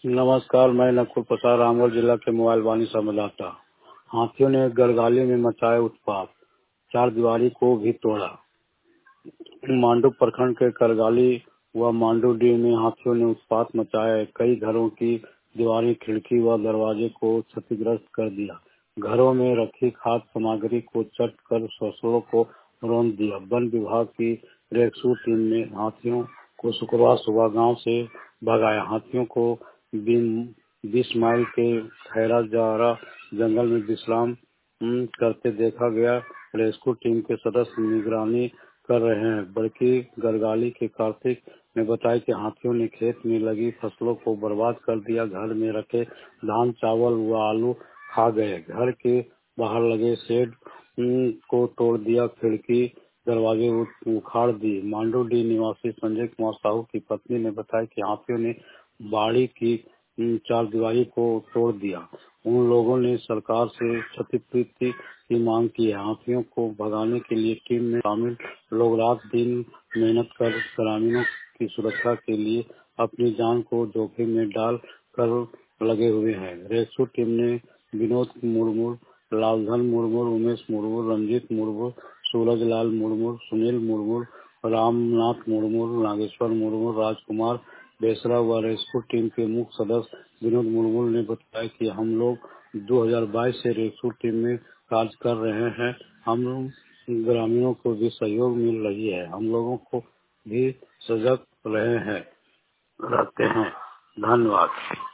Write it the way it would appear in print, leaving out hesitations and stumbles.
नमस्कार, मैं नकुल प्रसाद रामगढ़ जिला के मोबाइल वाणी संवाददाता। हाथियों ने गरगाली में मचाया उत्पात, चार दीवारी को भी तोड़ा। मांडू प्रखंड के करगाली व मांडूडीह में हाथियों ने उत्पात मचाया। कई घरों की दीवारें, खिड़की व दरवाजे को क्षतिग्रस्त कर दिया। घरों में रखी खाद्य सामग्री को चट कर फसलों को रौंद दिया। वन विभाग की रेस्क्यू टीम ने हाथियों को शुक्रवार सुबह गांव से भगाया। हाथियों को 20 माइल के खैरा जारा जंगल में विश्राम करते देखा गया। रेस्क्यू टीम के सदस्य निगरानी कर रहे हैं। बड़की गरगाली के कार्तिक ने बताया कि हाथियों ने खेत में लगी फसलों को बर्बाद कर दिया। घर में रखे धान, चावल व आलू खा गए। घर के बाहर लगे शेड को तोड़ दिया। खिड़की, दरवाजे उखाड़ दिए। मांडूडीह निवासी संजय कुमार साहू की पत्नी ने बताया कि हाथियों ने बाड़ी की चार दीवारी को तोड़ दिया। उन लोगों ने सरकार से क्षतिपूर्ति की मांग की है। हाथियों को भगाने के लिए टीम में शामिल लोग रात दिन मेहनत कर ग्रामीणों की सुरक्षा के लिए अपनी जान को जोखिम में डाल कर लगे हुए हैं। रेस्क्यू टीम ने विनोद मुर्मू, लालधन मुर्मू, उमेश मुर्मू, रंजीत मुर्मू, सूरजलाल मुर्मू, सुनील मुर्मू, रामनाथ मुर्मू, नागेश्वर मुर्मू, राजकुमार बेसरा व रेस्क्यू टीम के मुख्य सदस्य विनोद मुर्मू ने बताया कि हम लोग 2022 से रेस्क्यू टीम में कार्य कर रहे हैं। हम ग्रामीणों को भी सहयोग मिल रही है। हम लोगों को भी सजग रहते हैं। धन्यवाद।